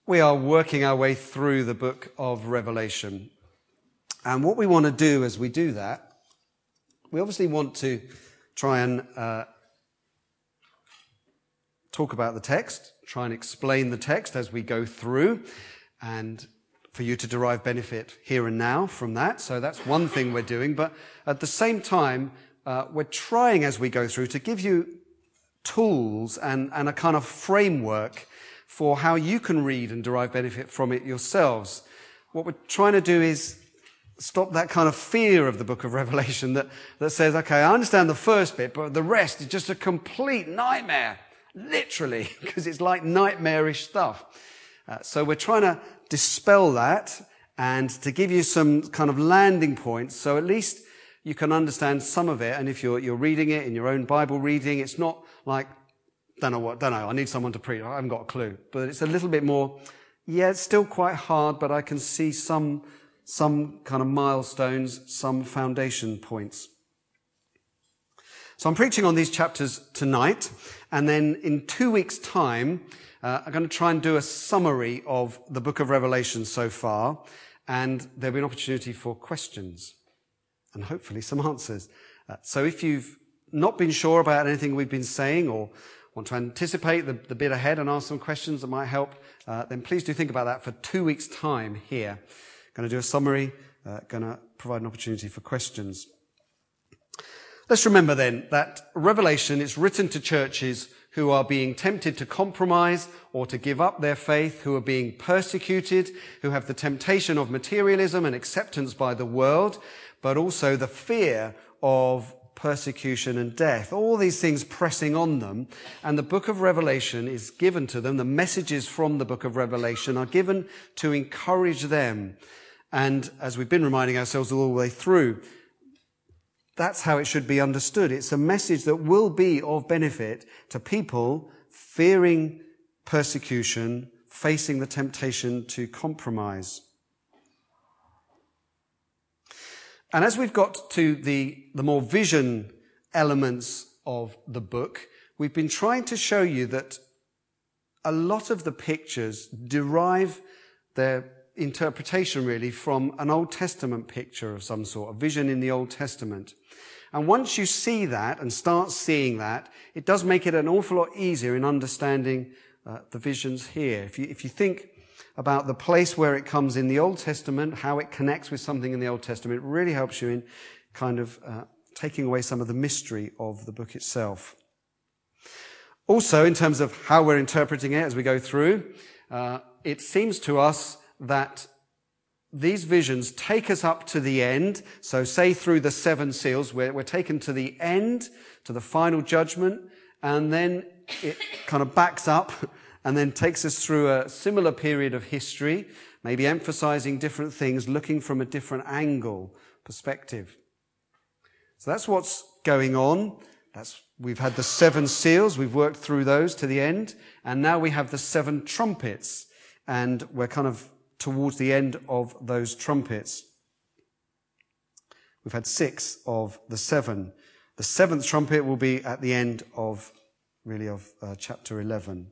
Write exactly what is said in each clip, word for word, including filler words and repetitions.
We are working our way through the book of Revelation. And what we want to do as we do that, we obviously want to try and uh, talk about the text, try and explain the text as we go through, and for you to derive benefit here and now from that. So that's one thing we're doing. But at the same time, uh, we're trying as we go through to give you tools and, and a kind of framework for how you can read and derive benefit from it yourselves. What we're trying to do is stop that kind of fear of the book of Revelation that, that says, okay, I understand the first bit, but the rest is just a complete nightmare, literally, because it's like nightmarish stuff. Uh, so we're trying to dispel that and to give you some kind of landing points so at least you can understand some of it. And if you're, you're reading it in your own Bible reading, it's not like, don't know what, don't know, I need someone to preach, I haven't got a clue. But it's a little bit more, yeah, it's still quite hard, but I can see some, some kind of milestones, some foundation points. So I'm preaching on these chapters tonight, and then in two weeks' time, uh, I'm going to try and do a summary of the book of Revelation so far, and there'll be an opportunity for questions, and hopefully some answers. Uh, so if you've not been sure about anything we've been saying, or want to anticipate the, the bit ahead and ask some questions that might help, uh, then please do think about that for two weeks' time here. Going to do a summary, uh, going to provide an opportunity for questions. Let's remember then that Revelation is written to churches who are being tempted to compromise or to give up their faith, who are being persecuted, who have the temptation of materialism and acceptance by the world, but also the fear of persecution and death, all these things pressing on them. And the book of Revelation is given to them. The messages from the book of Revelation are given to encourage them. And as we've been reminding ourselves all the way through, that's how it should be understood. It's a message that will be of benefit to people fearing persecution, facing the temptation to compromise. And as we've got to the, the more vision elements of the book, we've been trying to show you that a lot of the pictures derive their interpretation really from an Old Testament picture of some sort, a vision in the Old Testament. And once you see that and start seeing that, it does make it an awful lot easier in understanding uh, the visions here. If you, if you think about the place where it comes in the Old Testament, how it connects with something in the Old Testament, it really helps you in kind of uh, taking away some of the mystery of the book itself. Also, in terms of how we're interpreting it as we go through, uh, it seems to us that these visions take us up to the end. So say through the seven seals, we're, we're taken to the end, to the final judgment, and then it kind of backs up and then takes us through a similar period of history, maybe emphasizing different things, looking from a different angle, perspective. So that's what's going on. That's, we've had the seven seals, we've worked through those to the end, and now we have the seven trumpets, and we're kind of towards the end of those trumpets. We've had six of the seven. The seventh trumpet will be at the end of, really, of uh, chapter eleven.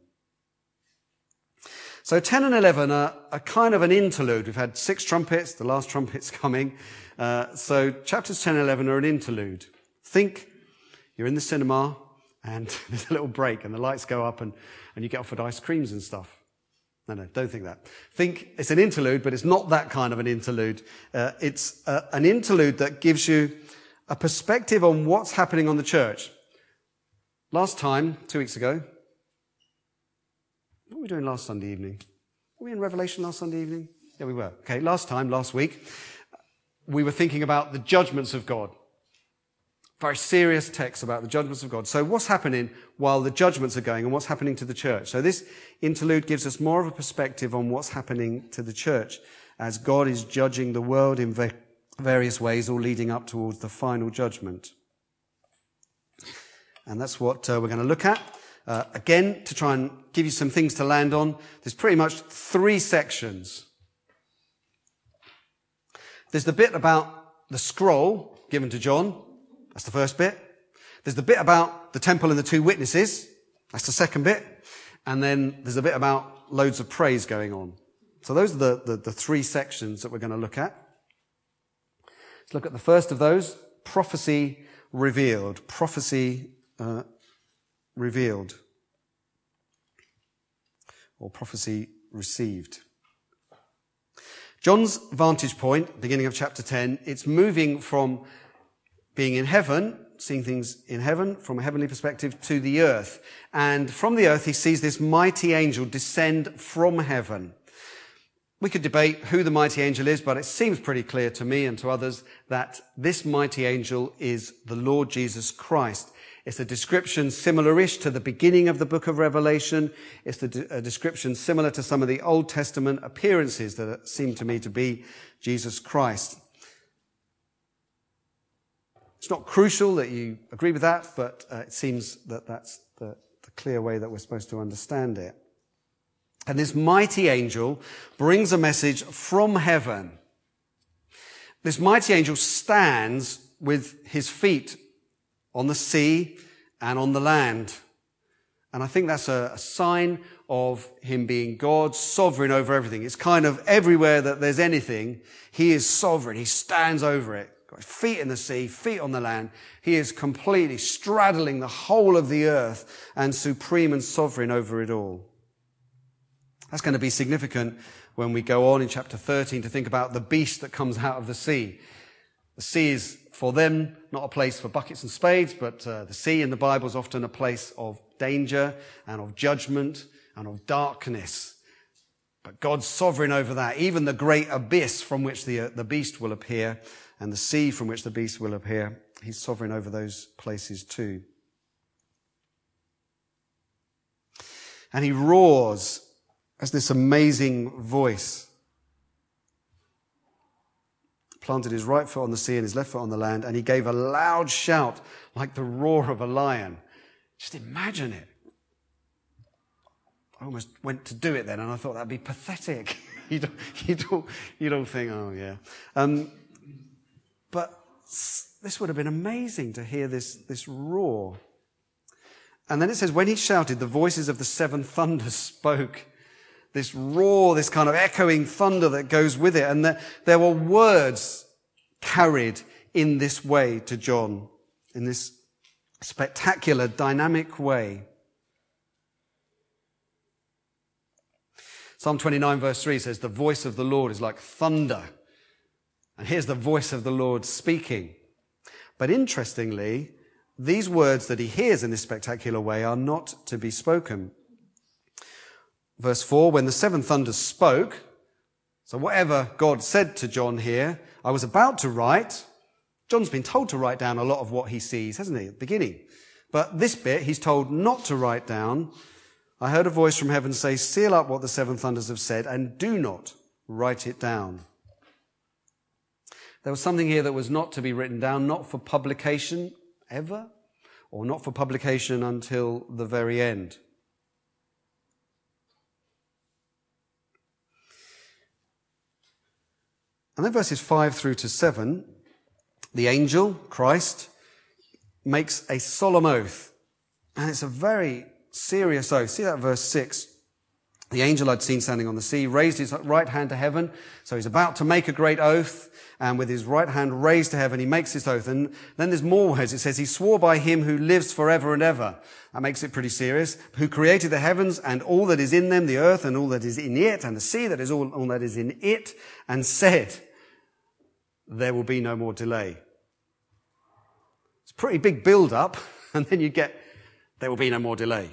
So ten and eleven are, are kind of an interlude. We've had six trumpets, the last trumpet's coming. Uh, so chapters ten and eleven are an interlude. Think you're in the cinema and there's a little break and the lights go up and, and you get offered ice creams and stuff. No, no, don't think that. Think it's an interlude, but it's not that kind of an interlude. Uh, it's uh, an interlude that gives you a perspective on what's happening on the church. Last time, two weeks ago, what were we doing last Sunday evening? Were we in Revelation last Sunday evening? Yeah, we were. Okay, last time, last week, we were thinking about the judgments of God. Very serious text about the judgments of God. So what's happening while the judgments are going and what's happening to the church? So this interlude gives us more of a perspective on what's happening to the church as God is judging the world in various ways, all leading up towards the final judgment. And that's what uh, we're going to look at. Uh, again, to try and give you some things to land on, there's pretty much three sections. There's the bit about the scroll given to John. That's the first bit. There's the bit about the temple and the two witnesses. That's the second bit. And then there's a bit about loads of praise going on. So those are the, the, the three sections that we're going to look at. Let's look at the first of those, prophecy revealed. Prophecy uh, revealed. Or prophecy received. John's vantage point, beginning of chapter ten, it's moving from being in heaven, seeing things in heaven from a heavenly perspective, to the earth. And from the earth he sees this mighty angel descend from heaven. We could debate who the mighty angel is, but it seems pretty clear to me and to others that this mighty angel is the Lord Jesus Christ. It's a description similar-ish to the beginning of the book of Revelation. It's a description similar to some of the Old Testament appearances that seem to me to be Jesus Christ. It's not crucial that you agree with that, but uh, it seems that that's the, the clear way that we're supposed to understand it. And this mighty angel brings a message from heaven. This mighty angel stands with his feet on the sea and on the land. And I think that's a, a sign of him being God, sovereign over everything. It's kind of everywhere that there's anything, he is sovereign. He stands over it. Got feet in the sea, feet on the land. He is completely straddling the whole of the earth and supreme and sovereign over it all. That's going to be significant when we go on in chapter thirteen to think about the beast that comes out of the sea. The sea is, for them, not a place for buckets and spades, but uh, the sea in the Bible is often a place of danger and of judgment and of darkness. But God's sovereign over that. Even the great abyss from which the, uh, the beast will appear and the sea from which the beast will appear, he's sovereign over those places too. And he roars as this amazing voice. Planted his right foot on the sea and his left foot on the land, and he gave a loud shout like the roar of a lion. Just imagine it. I almost went to do it then, and I thought that'd be pathetic. you don't, you don't, you don't think, oh yeah. Um, but this would have been amazing to hear this, this roar. And then it says, when he shouted, the voices of the seven thunders spoke. This roar, this kind of echoing thunder that goes with it. And there, there were words carried in this way to John, in this spectacular, dynamic way. Psalm twenty-nine verse three says, the voice of the Lord is like thunder. And here's the voice of the Lord speaking. But interestingly, these words that he hears in this spectacular way are not to be spoken. Verse four, when the seven thunders spoke, so whatever God said to John here, I was about to write. John's been told to write down a lot of what he sees, hasn't he, at the beginning? But this bit he's told not to write down. I heard a voice from heaven say, seal up what the seven thunders have said and do not write it down. There was something here that was not to be written down, not for publication ever, or not for publication until the very end. And then verses five through to seven, the angel, Christ, makes a solemn oath. And it's a very serious oath. See that verse six. The angel I'd seen standing on the sea raised his right hand to heaven. So he's about to make a great oath. And with his right hand raised to heaven, he makes this oath. And then there's more words. It says, he swore by him who lives forever and ever. That makes it pretty serious. Who created the heavens and all that is in them, the earth and all that is in it, and the sea that is all, all that is in it, and said, there will be no more delay. It's a pretty big build-up, and then you get, there will be no more delay.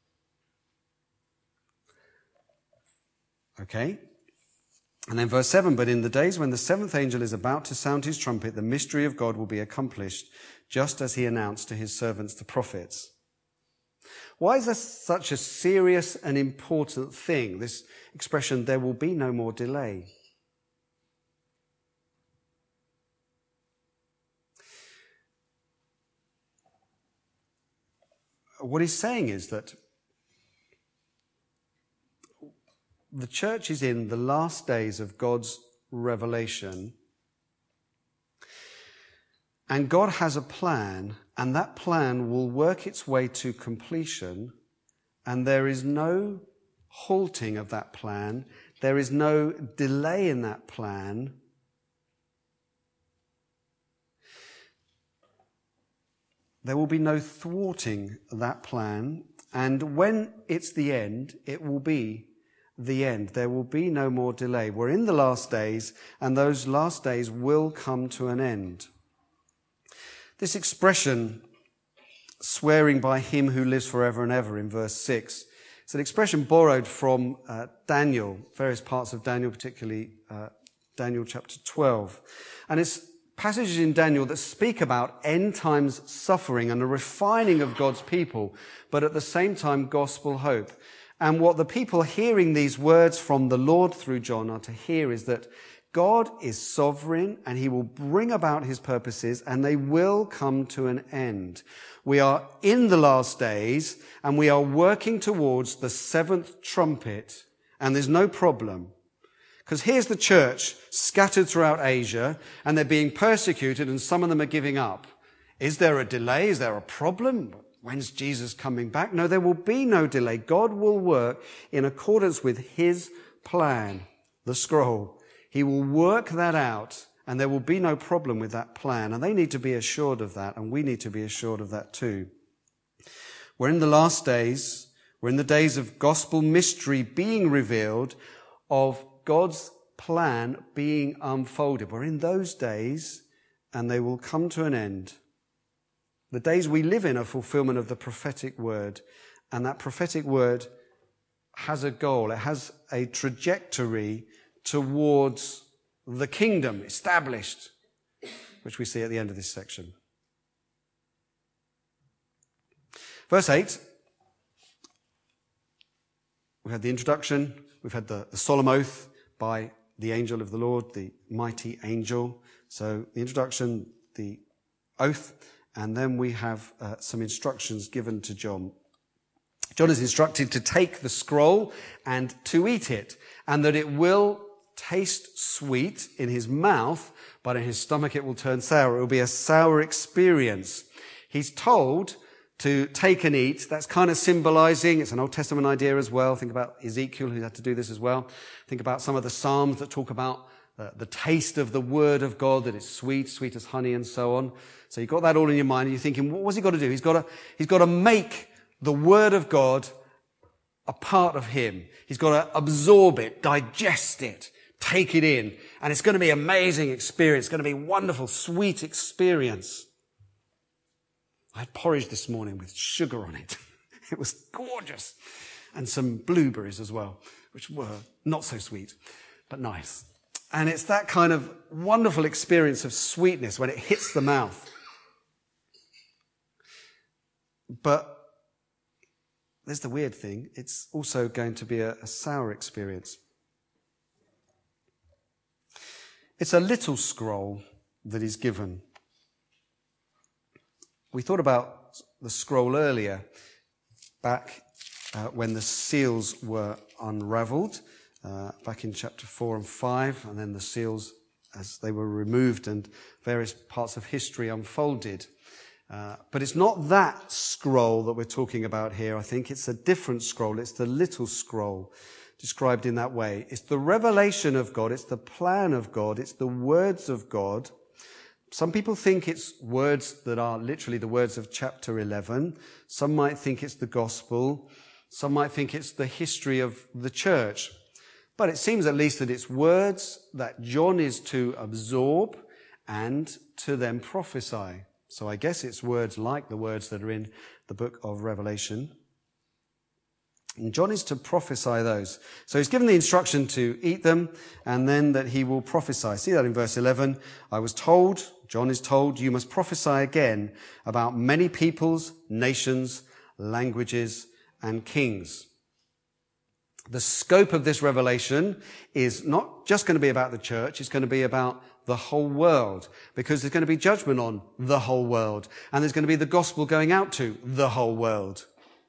Okay? And then verse seven, but in the days when the seventh angel is about to sound his trumpet, the mystery of God will be accomplished, just as he announced to his servants, the prophets. Why is this such a serious and important thing, this expression, there will be no more delay? What he's saying is that the church is in the last days of God's revelation, and God has a plan, and that plan will work its way to completion, and there is no halting of that plan. There is no delay in that plan. There will be no thwarting that plan. And when it's the end, it will be the end. There will be no more delay. We're in the last days, and those last days will come to an end. This expression, swearing by him who lives forever and ever, in verse six, it's an expression borrowed from uh, Daniel, various parts of Daniel, particularly uh, Daniel chapter twelve. And it's passages in Daniel that speak about end times suffering and a refining of God's people, but at the same time gospel hope. And what the people hearing these words from the Lord through John are to hear is that God is sovereign and he will bring about his purposes and they will come to an end. We are in the last days and we are working towards the seventh trumpet, and there's no problem. Because here's the church scattered throughout Asia and they're being persecuted and some of them are giving up. Is there a delay? Is there a problem? When's Jesus coming back? No, there will be no delay. God will work in accordance with his plan, the scroll. He will work that out and there will be no problem with that plan. And they need to be assured of that, and we need to be assured of that too. We're in the last days. We're in the days of gospel mystery being revealed, of God's plan being unfolded. We're in those days and they will come to an end. The days we live in are fulfillment of the prophetic word, and that prophetic word has a goal. It has a trajectory towards the kingdom established, which we see at the end of this section. Verse eight, we had the introduction, we've had the, the solemn oath by the angel of the Lord, the mighty angel. So the introduction, the oath, and then we have uh, some instructions given to John. John is instructed to take the scroll and to eat it, and that it will taste sweet in his mouth, but in his stomach it will turn sour. It will be a sour experience. He's told to take and eat. That's kind of symbolizing, it's an Old Testament idea as well. Think about Ezekiel, who had to do this as well. Think about some of the Psalms that talk about uh, the taste of the word of God, that it's sweet, sweet as honey and so on. So you've got that all in your mind, and you're thinking, what's he got to do? He's got to, he's got to make the word of God a part of him. He's got to absorb it, digest it, take it in. And it's going to be an amazing experience. It's going to be a wonderful, sweet experience. I had porridge this morning with sugar on it. It was gorgeous. And some blueberries as well, which were not so sweet, but nice. And it's that kind of wonderful experience of sweetness when it hits the mouth. But there's the weird thing. It's also going to be a, a sour experience. It's a little scroll that is given. We thought about the scroll earlier, back uh, when the seals were unravelled, uh, back in chapter four and five, and then the seals as they were removed and various parts of history unfolded. Uh, but it's not that scroll that we're talking about here. I think it's a different scroll. It's the little scroll described in that way. It's the revelation of God. It's the plan of God. It's the words of God. Some people think it's words that are literally the words of chapter eleven. Some might think it's the gospel. Some might think it's the history of the church. But it seems at least that it's words that John is to absorb and to then prophesy. So I guess it's words like the words that are in the book of Revelation. And John is to prophesy those. So he's given the instruction to eat them and then that he will prophesy. See that in verse eleven. I was told, John is told, you must prophesy again about many peoples, nations, languages, and kings. The scope of this revelation is not just going to be about the church, it's going to be about the whole world, because there's going to be judgment on the whole world, and there's going to be the gospel going out to the whole world.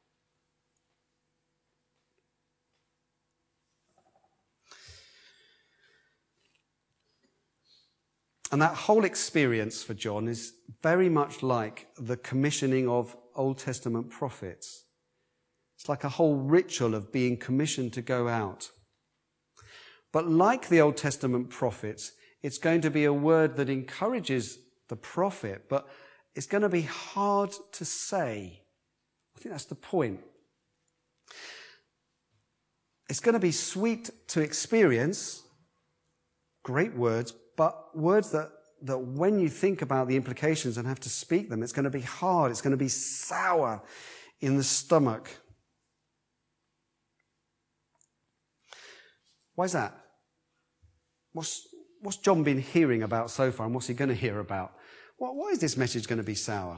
And that whole experience for John is very much like the commissioning of Old Testament prophets. It's like a whole ritual of being commissioned to go out. But like the Old Testament prophets, it's going to be a word that encourages the prophet, but it's going to be hard to say. I think that's the point. It's going to be sweet to experience, great words, but words that, that when you think about the implications and have to speak them, it's going to be hard, it's going to be sour in the stomach. Why is that? What's, what's John been hearing about so far, and what's he going to hear about? Why, why is this message going to be sour?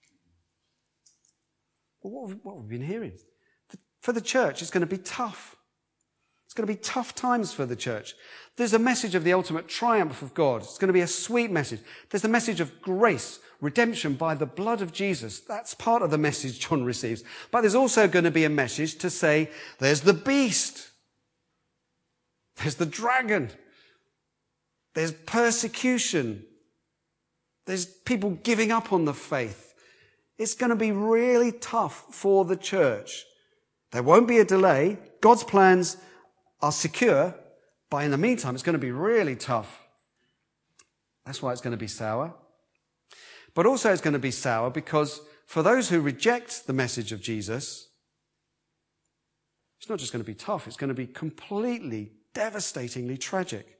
Well, what, have, what have we been hearing? For the church, it's going to be tough. It's going to be tough times for the church. There's a message of the ultimate triumph of God. It's going to be a sweet message. There's the message of grace, redemption by the blood of Jesus. That's part of the message John receives. But there's also going to be a message to say, there's the beast. There's the dragon. There's persecution. There's people giving up on the faith. It's going to be really tough for the church. There won't be a delay. God's plans are secure, but in the meantime, it's going to be really tough. That's why it's going to be sour. But also it's going to be sour because for those who reject the message of Jesus, it's not just going to be tough, it's going to be completely, devastatingly tragic.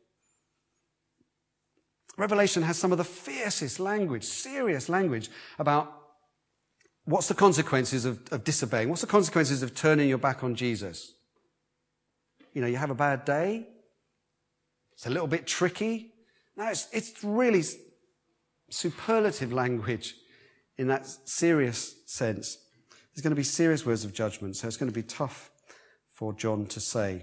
Revelation has some of the fiercest language, serious language about what's the consequences of, of disobeying, what's the consequences of turning your back on Jesus. You know, you have a bad day. It's a little bit tricky. No, it's, it's really superlative language in that serious sense. There's going to be serious words of judgment, so it's going to be tough for John to say.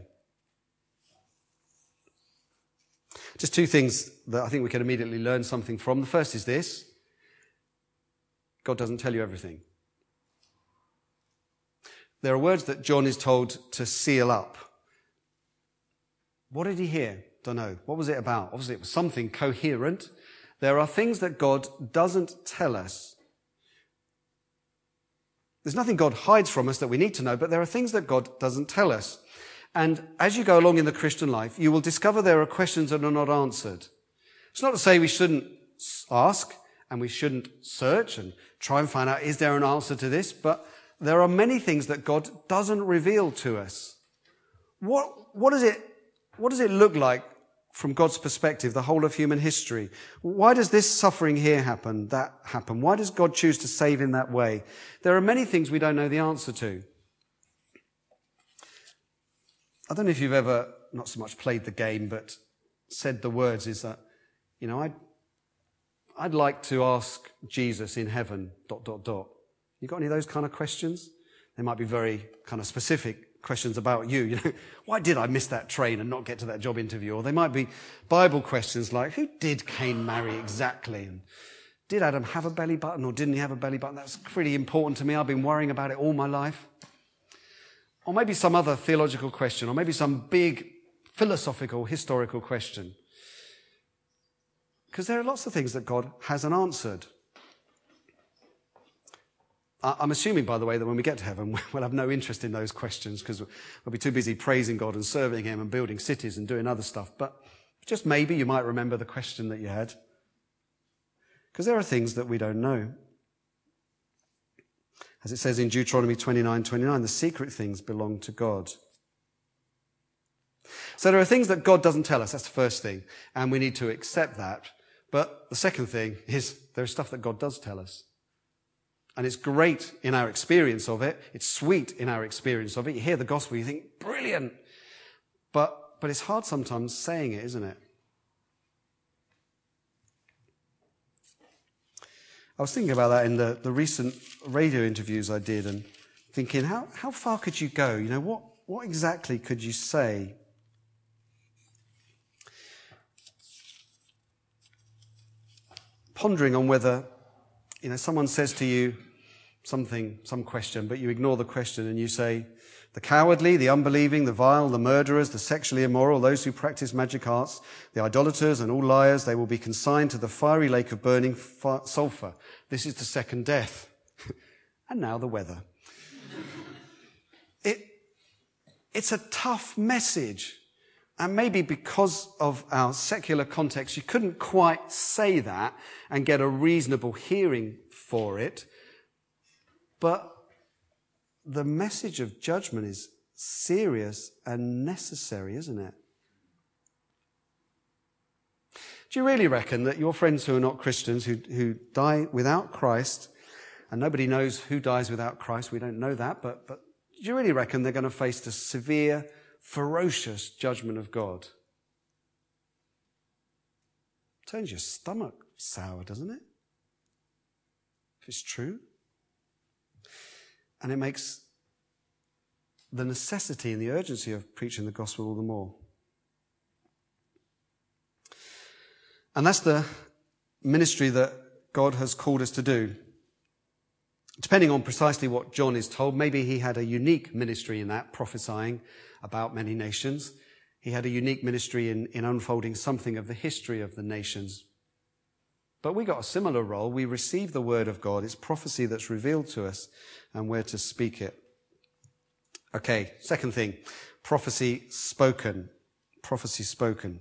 Just two things that I think we can immediately learn something from. The first is this: God doesn't tell you everything. There are words that John is told to seal up. What did he hear? Don't know. What was it about? Obviously, it was something coherent. There are things that God doesn't tell us. There's nothing God hides from us that we need to know, but there are things that God doesn't tell us. And as you go along in the Christian life, you will discover there are questions that are not answered. It's not to say we shouldn't ask and we shouldn't search and try and find out, is there an answer to this? But there are many things that God doesn't reveal to us. What, what does it, what does it look like from God's perspective, the whole of human history? Why does this suffering here happen, that happen? Why does God choose to save in that way? There are many things we don't know the answer to. I don't know if you've ever, not so much played the game, but said the words is that, you know, I'd, I'd like to ask Jesus in heaven, dot, dot, dot. You got any of those kind of questions? They might be very kind of specific questions about you. You know, why did I miss that train and not get to that job interview? Or they might be Bible questions like, who did Cain marry exactly? And did Adam have a belly button or didn't he have a belly button? That's pretty important to me. I've been worrying about it all my life. Or maybe some other theological question, or maybe some big philosophical, historical question. Because there are lots of things that God hasn't answered. I'm assuming, by the way, that when we get to heaven, we'll have no interest in those questions because we'll be too busy praising God and serving Him and building cities and doing other stuff. But just maybe you might remember the question that you had. Because there are things that we don't know. As it says in Deuteronomy twenty-nine twenty-nine, the secret things belong to God. So there are things that God doesn't tell us. That's the first thing. And we need to accept that. But the second thing is there's stuff that God does tell us. And it's great in our experience of it. It's sweet in our experience of it. You hear the gospel, you think, brilliant. But, but it's hard sometimes saying it, isn't it? I was thinking about that in the, the recent radio interviews I did and thinking, how, how far could you go? You know, what, what exactly could you say? Pondering on whether, you know, someone says to you something, some question, but you ignore the question and you say, the cowardly, the unbelieving, the vile, the murderers, the sexually immoral, those who practice magic arts, the idolaters and all liars, they will be consigned to the fiery lake of burning fi- sulfur. This is the second death. And now the weather. it, it's a tough message. And maybe because of our secular context, you couldn't quite say that and get a reasonable hearing for it. But the message of judgment is serious and necessary, isn't it? Do you really reckon that your friends who are not Christians, who, who die without Christ, and nobody knows who dies without Christ, we don't know that, but, but do you really reckon they're going to face the severe, ferocious judgment of God? Turns your stomach sour, doesn't it? If it's true. And it makes the necessity and the urgency of preaching the gospel all the more. And that's the ministry that God has called us to do. Depending on precisely what John is told, maybe he had a unique ministry in that, prophesying about many nations. He had a unique ministry in, in unfolding something of the history of the nations. But we got a similar role. We receive the word of God. It's prophecy that's revealed to us, and we're to speak it. Okay, second thing, prophecy spoken. Prophecy spoken.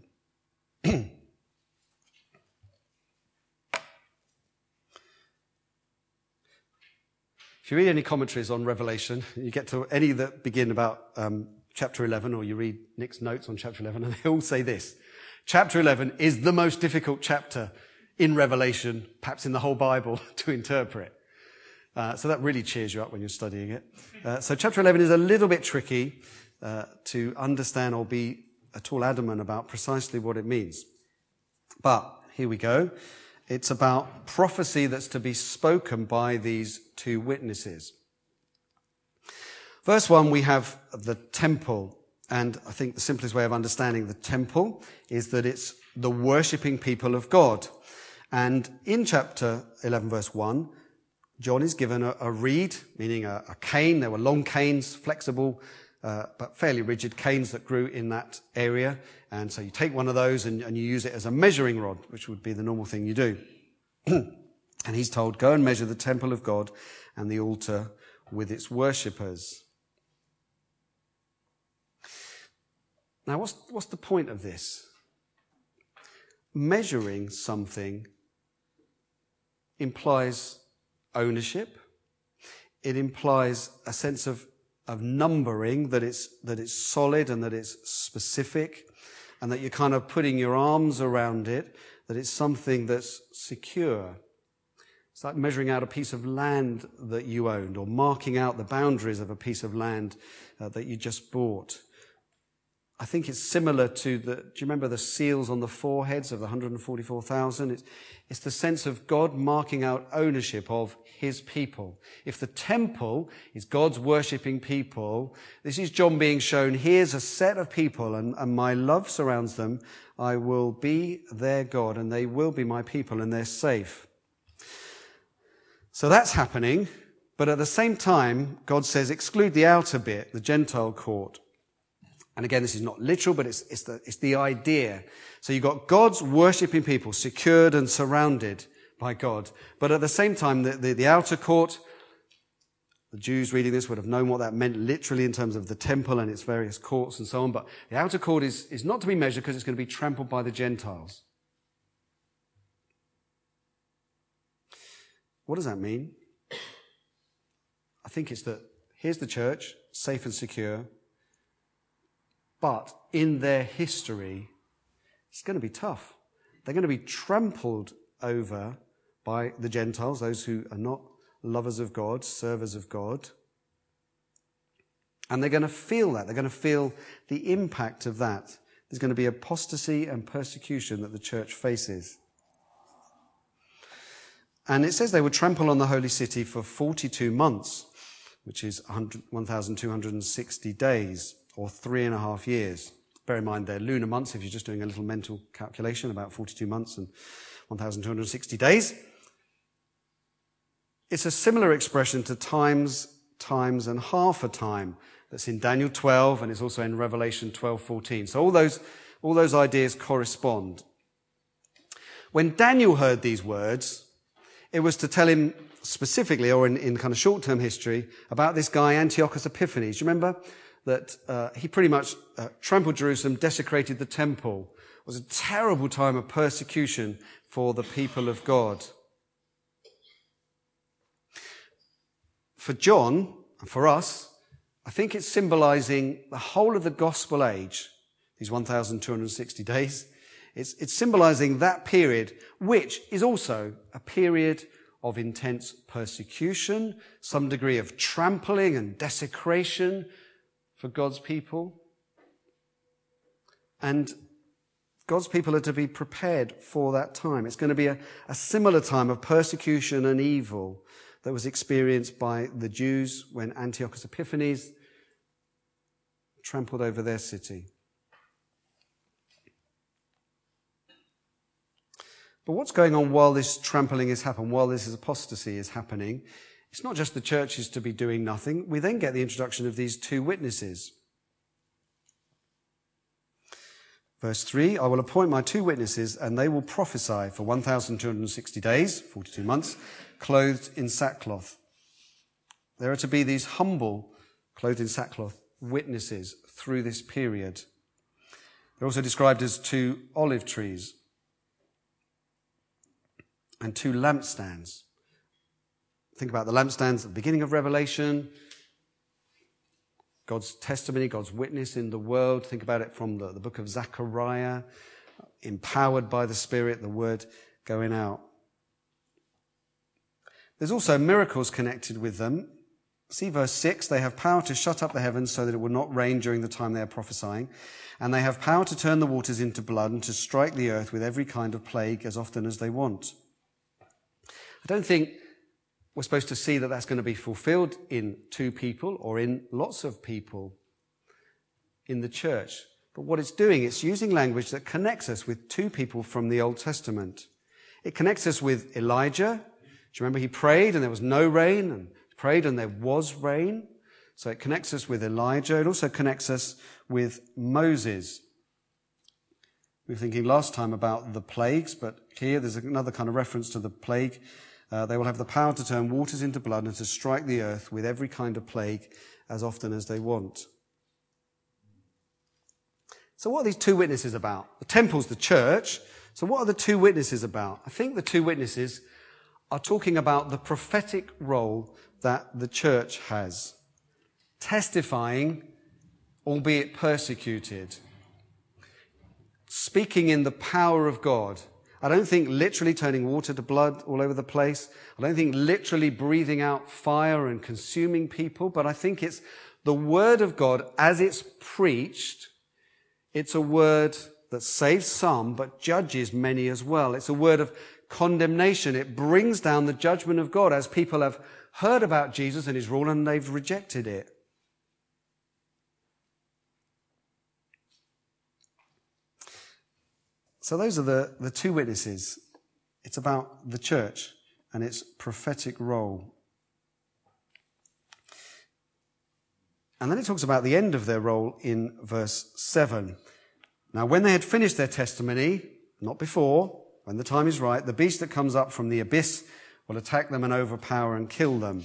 If you read any commentaries on Revelation, you get to any that begin about um, chapter eleven, or you read Nick's notes on chapter eleven, and they all say this. Chapter eleven is the most difficult chapter in Revelation, perhaps in the whole Bible, to interpret. Uh, so that really cheers you up when you're studying it. Uh, so chapter eleven is a little bit tricky uh, to understand or be at all adamant about precisely what it means. But here we go. It's about prophecy that's to be spoken by these two witnesses. Verse one, we have the temple. And I think the simplest way of understanding the temple is that it's the worshipping people of God. And in chapter eleven, verse one, John is given a, a reed, meaning a, a cane. There were long canes, flexible, uh, but fairly rigid canes that grew in that area. And so you take one of those and, and you use it as a measuring rod, which would be the normal thing you do. And he's told, go and measure the temple of God and the altar with its worshippers. Now, what's, what's the point of this? Measuring something implies ownership. It implies a sense of, of numbering, that it's, that it's solid and that it's specific, and that you're kind of putting your arms around it, that it's something that's secure. It's like measuring out a piece of land that you owned, or marking out the boundaries of a piece of land uh, that you just bought. I think it's similar to the, do you remember the seals on the foreheads of the one hundred forty-four thousand? It's, it's the sense of God marking out ownership of his people. If the temple is God's worshipping people, this is John being shown, here's a set of people, and, and my love surrounds them. I will be their God, and they will be my people, and they're safe. So that's happening, but at the same time, God says, exclude the outer bit, the Gentile court. And again, this is not literal, but it's, it's, the, it's the idea. So you've got God's worshipping people secured and surrounded by God. But at the same time, the, the, the outer court, the Jews reading this would have known what that meant literally in terms of the temple and its various courts and so on. But the outer court is, is not to be measured because it's going to be trampled by the Gentiles. What does that mean? I think it's that here's the church, safe and secure. But in their history, it's going to be tough. They're going to be trampled over by the Gentiles, those who are not lovers of God, servers of God. And they're going to feel that. They're going to feel the impact of that. There's going to be apostasy and persecution that the church faces. And it says they would trample on the holy city for forty-two months, which is one thousand two hundred sixty days. Or three and a half years. Bear in mind they're lunar months if you're just doing a little mental calculation, about forty-two months and one thousand two hundred sixty days. It's a similar expression to times, times and half a time that's in Daniel twelve, and it's also in Revelation twelve fourteen. So all those, all those ideas correspond. When Daniel heard these words, it was to tell him specifically, or in, in kind of short-term history, about this guy Antiochus Epiphanes. Do you remember that uh, he pretty much uh, trampled Jerusalem, desecrated the temple? It was a terrible time of persecution for the people of God. For John, and for us, I think it's symbolizing the whole of the gospel age, these one thousand two hundred sixty days. It's, it's symbolizing that period, which is also a period of intense persecution, some degree of trampling and desecration for God's people. And God's people are to be prepared for that time. It's going to be a, a similar time of persecution and evil that was experienced by the Jews when Antiochus Epiphanes trampled over their city. But what's going on while this trampling is happening, while this apostasy is happening? It's not just the churches to be doing nothing. We then get the introduction of these two witnesses. Verse three, I will appoint my two witnesses, and they will prophesy for one thousand two hundred sixty days, forty-two months, clothed in sackcloth. There are to be these humble, clothed in sackcloth, witnesses through this period. They're also described as two olive trees and two lampstands. Think about the lampstands at the beginning of Revelation, God's testimony, God's witness in the world. Think about it from the, the book of Zechariah, empowered by the Spirit, the word going out. There's also miracles connected with them. See verse six, they have power to shut up the heavens so that it will not rain during the time they are prophesying. And they have power to turn the waters into blood and to strike the earth with every kind of plague as often as they want. I don't think we're supposed to see that that's going to be fulfilled in two people or in lots of people in the church. But what it's doing, it's using language that connects us with two people from the Old Testament. It connects us with Elijah. Do you remember he prayed and there was no rain, and prayed and there was rain? So it connects us with Elijah. It also connects us with Moses. We were thinking last time about the plagues, but here there's another kind of reference to the plague. Uh, they will have the power to turn waters into blood and to strike the earth with every kind of plague as often as they want. So what are these two witnesses about? The temple's the church. So what are the two witnesses about? I think the two witnesses are talking about the prophetic role that the church has. Testifying, albeit persecuted. Speaking in the power of God. I don't think literally turning water to blood all over the place. I don't think literally breathing out fire and consuming people, but I think it's the word of God as it's preached. It's a word that saves some, but judges many as well. It's a word of condemnation. It brings down the judgment of God as people have heard about Jesus and his rule and they've rejected it. So those are the, the two witnesses. It's about the church and its prophetic role. And then it talks about the end of their role in verse seven. Now, when they had finished their testimony, not before, when the time is right, the beast that comes up from the abyss will attack them and overpower and kill them.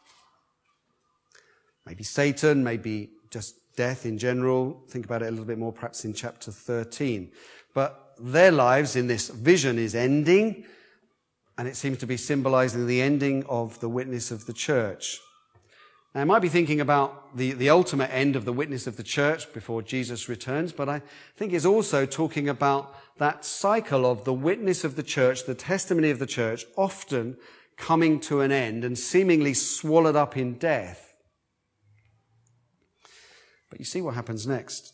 Maybe Satan, maybe just death in general. Think about it a little bit more perhaps in chapter thirteen. But their lives in this vision is ending, and it seems to be symbolizing the ending of the witness of the church. Now, I might be thinking about the, the ultimate end of the witness of the church before Jesus returns, but I think it's also talking about that cycle of the witness of the church, the testimony of the church, often coming to an end and seemingly swallowed up in death. But you see what happens next.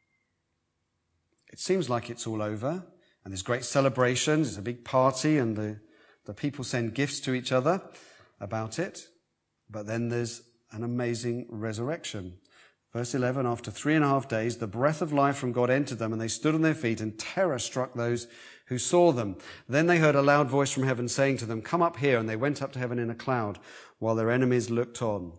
It seems like it's all over, and there's great celebrations, it's a big party, and the, the people send gifts to each other about it. But then there's an amazing resurrection. Verse eleven, after three and a half days, the breath of life from God entered them, and they stood on their feet, and terror struck those who saw them. Then they heard a loud voice from heaven saying to them, "Come up here," and they went up to heaven in a cloud, while their enemies looked on.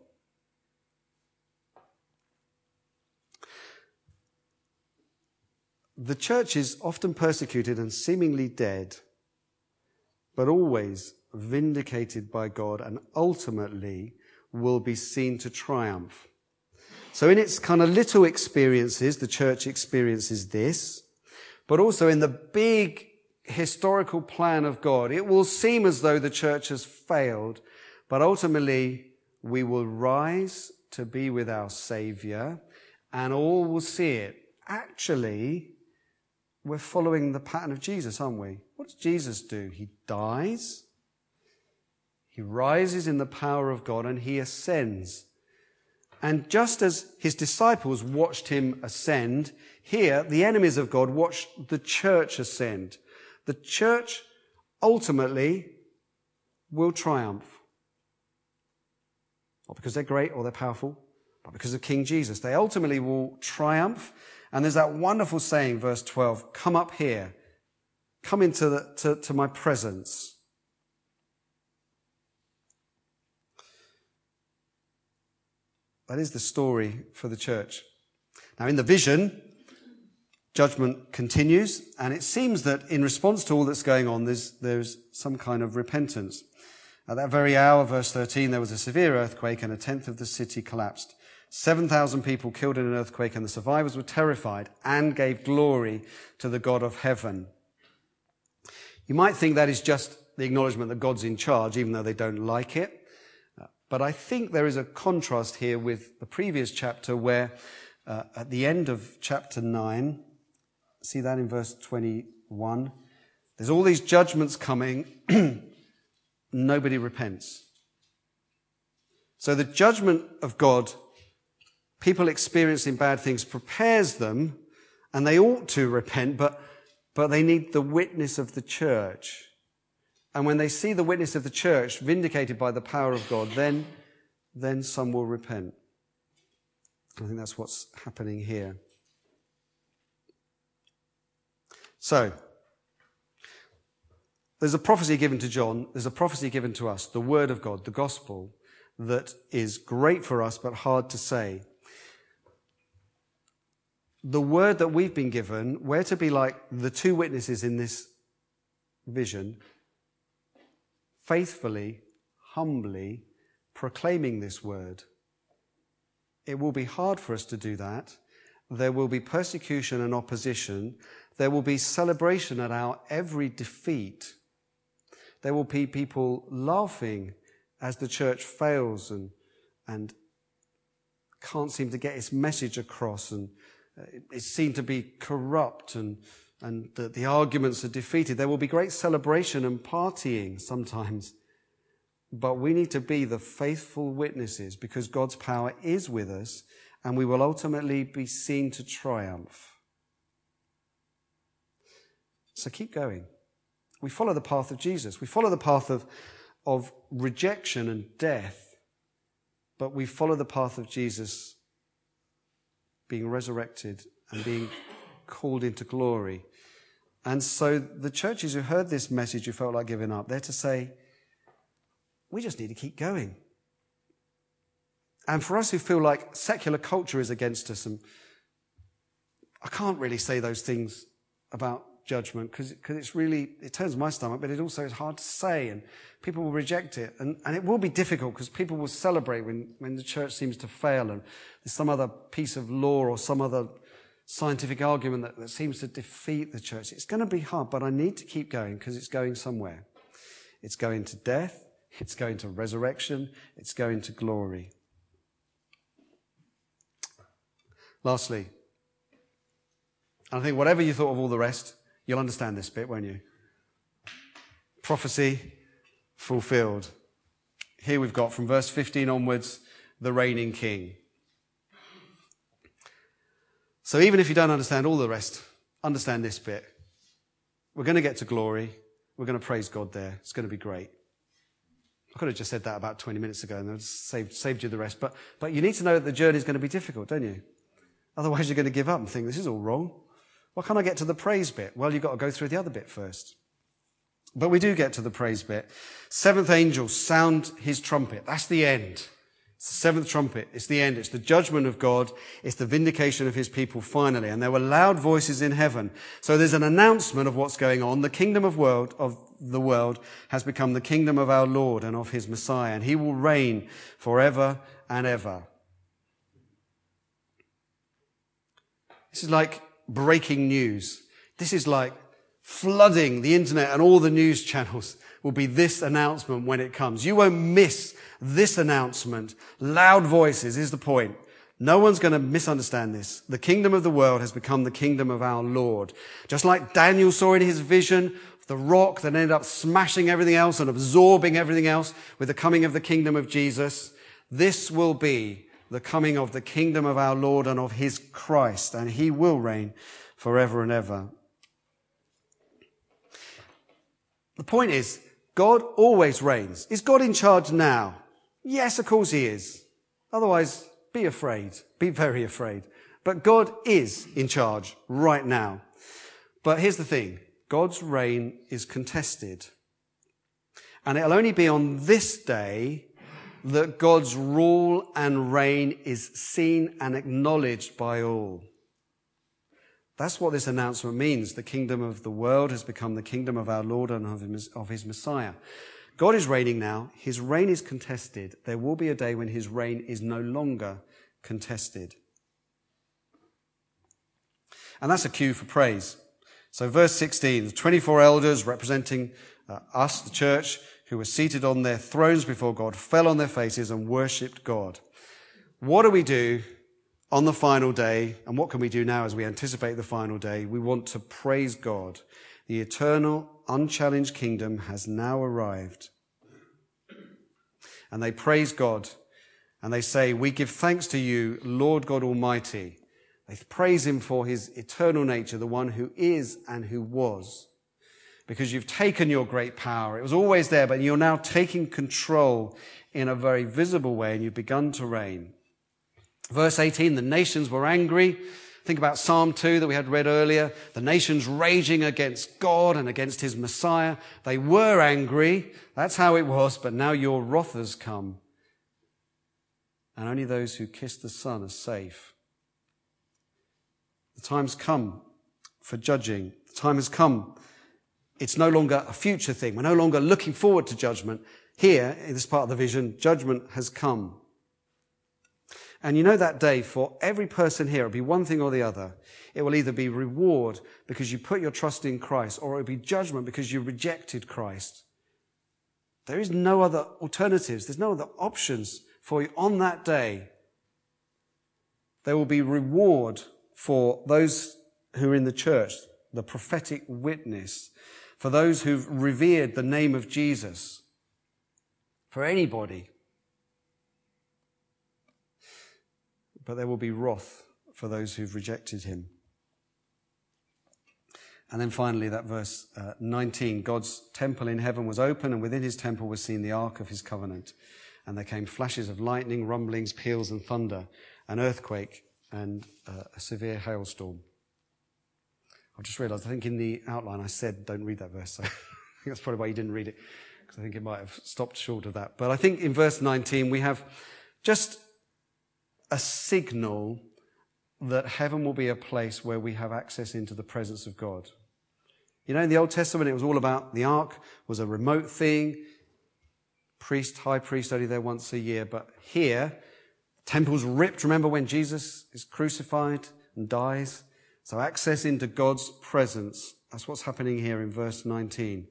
The church is often persecuted and seemingly dead, but always vindicated by God, and ultimately will be seen to triumph. So in its kind of little experiences, the church experiences this, but also in the big historical plan of God, it will seem as though the church has failed, but ultimately we will rise to be with our Saviour, and all will see it. Actually, we're following the pattern of Jesus, aren't we? What does Jesus do? He dies, he rises in the power of God, and he ascends. And just as his disciples watched him ascend, here the enemies of God watched the church ascend. The church ultimately will triumph. Not because they're great or they're powerful, but because of King Jesus. They ultimately will triumph. And there's that wonderful saying, verse twelve, come up here. Come into the, to, to my presence. That is the story for the church. Now in the vision, judgment continues, and it seems that in response to all that's going on, there's, there's some kind of repentance. At that very hour, verse thirteen, there was a severe earthquake and a tenth of the city collapsed. seven thousand people killed in an earthquake, and the survivors were terrified and gave glory to the God of heaven. You might think that is just the acknowledgement that God's in charge, even though they don't like it. But I think there is a contrast here with the previous chapter where uh, at the end of chapter nine, see that in verse twenty-one, there's all these judgments coming, nobody repents. So the judgment of God, people experiencing bad things, prepares them, and they ought to repent, but, but they need the witness of the church. And when they see the witness of the church vindicated by the power of God, then, then some will repent. I think that's what's happening here. So, there's a prophecy given to John, there's a prophecy given to us, the word of God, the gospel, that is great for us but hard to say. The word that we've been given, we're to be like the two witnesses in this vision, faithfully, humbly proclaiming this word. It will be hard for us to do that. There will be persecution and opposition. There will be celebration at our every defeat. There will be people laughing as the church fails and, and can't seem to get its message across, and it's seen to be corrupt, and and the, the arguments are defeated. There will be great celebration and partying sometimes. But we need to be the faithful witnesses because God's power is with us, and we will ultimately be seen to triumph. So keep going. We follow the path of Jesus. We follow the path of, of rejection and death, but we follow the path of Jesus being resurrected and being called into glory. And so the churches who heard this message who felt like giving up, they're to say, we just need to keep going. And for us who feel like secular culture is against us, and I can't really say those things about judgment because it's really, it turns my stomach, but it also is hard to say, and people will reject it. And, and it will be difficult because people will celebrate when, when the church seems to fail and there's some other piece of law or some other scientific argument that, that seems to defeat the church. It's going to be hard, but I need to keep going because it's going somewhere. It's going to death. It's going to resurrection. It's going to glory. Lastly, I think whatever you thought of all the rest, you'll understand this bit, won't you? Prophecy fulfilled. Here we've got from verse fifteen onwards, the reigning king. So even if you don't understand all the rest, understand this bit. We're going to get to glory. We're going to praise God there. It's going to be great. I could have just said that about twenty minutes ago and I've saved, saved you the rest. But, but you need to know that the journey is going to be difficult, don't you? Otherwise you're going to give up and think, this is all wrong. Why can't I get to the praise bit? Well, you've got to go through the other bit first. But we do get to the praise bit. Seventh angel, sound his trumpet. That's the end. It's the seventh trumpet. It's the end. It's the judgment of God. It's the vindication of his people finally. And there were loud voices in heaven. So there's an announcement of what's going on. The kingdom of world of the world has become the kingdom of our Lord and of his Messiah, and he will reign forever and ever. This is like breaking news. This is like flooding the internet, and all the news channels will be this announcement when it comes. You won't miss this announcement. Loud voices is the point. No one's going to misunderstand this. The kingdom of the world has become the kingdom of our Lord. Just like Daniel saw in his vision, the rock that ended up smashing everything else and absorbing everything else with the coming of the kingdom of Jesus, this will be the coming of the kingdom of our Lord and of his Christ, and he will reign forever and ever. The point is, God always reigns. Is God in charge now? Yes, of course he is. Otherwise, be afraid. Be very afraid. But God is in charge right now. But here's the thing. God's reign is contested. And it'll only be on this day that God's rule and reign is seen and acknowledged by all. That's what this announcement means. The kingdom of the world has become the kingdom of our Lord and of his, of his Messiah. God is reigning now. His reign is contested. There will be a day when his reign is no longer contested. And that's a cue for praise. So verse sixteen, the twenty-four elders representing uh, us, the church, who were seated on their thrones before God, fell on their faces and worshipped God. What do we do on the final day? And what can we do now as we anticipate the final day? We want to praise God. The eternal, unchallenged kingdom has now arrived. And they praise God. And they say, we give thanks to you, Lord God Almighty. They praise him for his eternal nature, the one who is and who was. Because you've taken your great power. It was always there, but you're now taking control in a very visible way, and you've begun to reign. Verse eighteen, the nations were angry. Think about Psalm two that we had read earlier. The nations raging against God and against his Messiah. They were angry. That's how it was, but now your wrath has come. And only those who kiss the Son are safe. The time's come for judging. The time has come. It's no longer a future thing. We're no longer looking forward to judgment. Here, in this part of the vision, judgment has come. And you know that day, for every person here, it'll be one thing or the other. It will either be reward because you put your trust in Christ, or it will be judgment because you rejected Christ. There is no other alternatives. There's no other options for you on that day. There will be reward for those who are in the church, the prophetic witness, for those who've revered the name of Jesus, for anybody. But there will be wrath for those who've rejected him. And then finally, that verse uh, nineteen, God's temple in heaven was open, and within his temple was seen the ark of his covenant. And there came flashes of lightning, rumblings, peals and thunder, an earthquake and uh, a severe hailstorm. I just realised, I think in the outline I said don't read that verse, so I think that's probably why you didn't read it, because I think it might have stopped short of that. But I think in verse nineteen we have just a signal that heaven will be a place where we have access into the presence of God. You know, in the Old Testament, it was all about the ark was a remote thing. Priest, high priest, only there once a year. But here, temple's ripped. Remember when Jesus is crucified and dies? So access into God's presence. That's what's happening here in verse nineteen.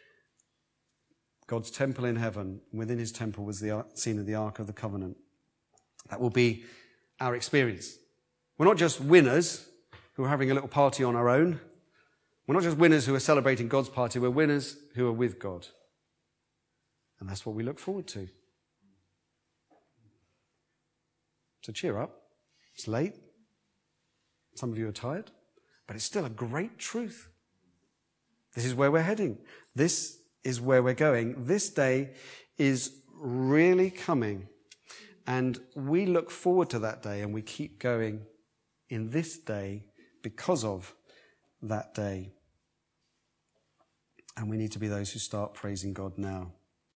God's temple in heaven. Within his temple was the scene of the Ark of the Covenant. That will be our experience. We're not just winners who are having a little party on our own. We're not just winners who are celebrating God's party. We're winners who are with God. And that's what we look forward to. So cheer up. It's late. Some of you are tired. But it's still a great truth. This is where we're heading. This is where we're going. This day is really coming. And we look forward to that day, and we keep going in this day because of that day. And we need to be those who start praising God now.